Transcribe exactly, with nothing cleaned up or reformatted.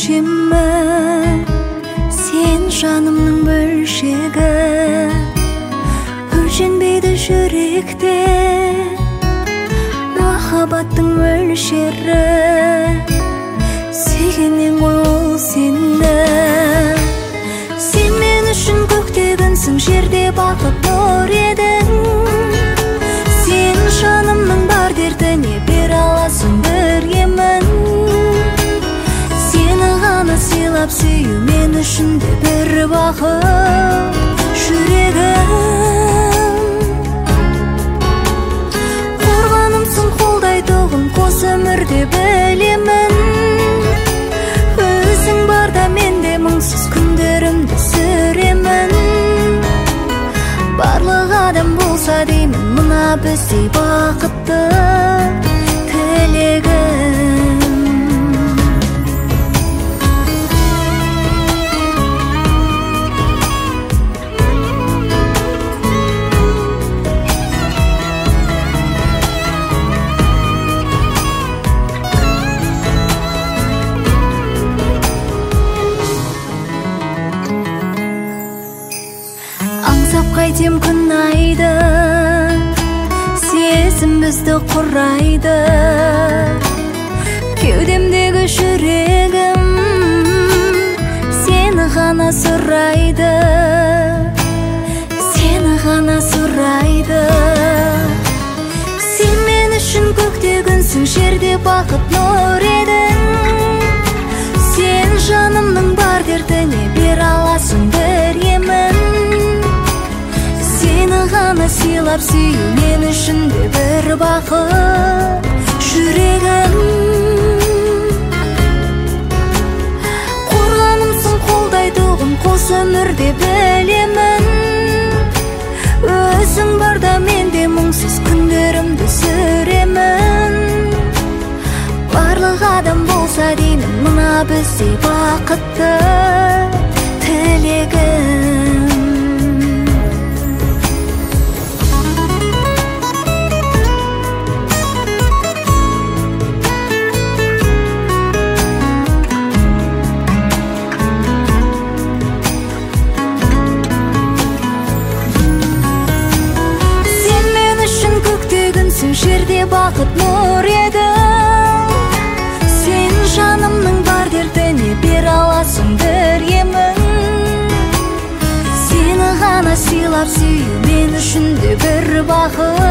өлшемі, сен жанымның бөлшегі, өлшенбейді жүректе махаббаттың мөлшері. Сүйгеннен ғой ол сені, сен мен үшін көкте күнсің, жерде бақыт нұр едің. Сен жанымның бар дертіне бере аласың бір емін. Сені ғана сыйлап сүю мен үшін де бір бақыт. Жүрегім қорғанымсың, қолдайтұғын қос өмірде білемін. Өзің барда менде мұңсыз күндерімді сүремін. Барлық адам болса деймін мына біздей бақытты тілегім. Аңсап қайтем күн айды, сезім бізді құрайды. Кеудемдегі жүрегім сені ғана сұрайды, сені ғана сұрайды. Сен мен үшін көкте күнсің, жерде бақыт нұр едің. Сен жанымның бар дертіне бере аласың бір емін. Сені ғана сыйлап сүю мен үшін де бір бақыт. Жүрегім қорғанымсың, қолдайтұғын қос өмірде білемін. Өзің барда менде мұңсыз күндерімді сүремін. Барлық адам болса деймін мына біздей бақытты тілегім. Жерде бақыт нұр едің. Сен жанымның бар дертіне бере аласың бір емін. Сені ғана сыйлап сүю мен үшін де бір бақыт.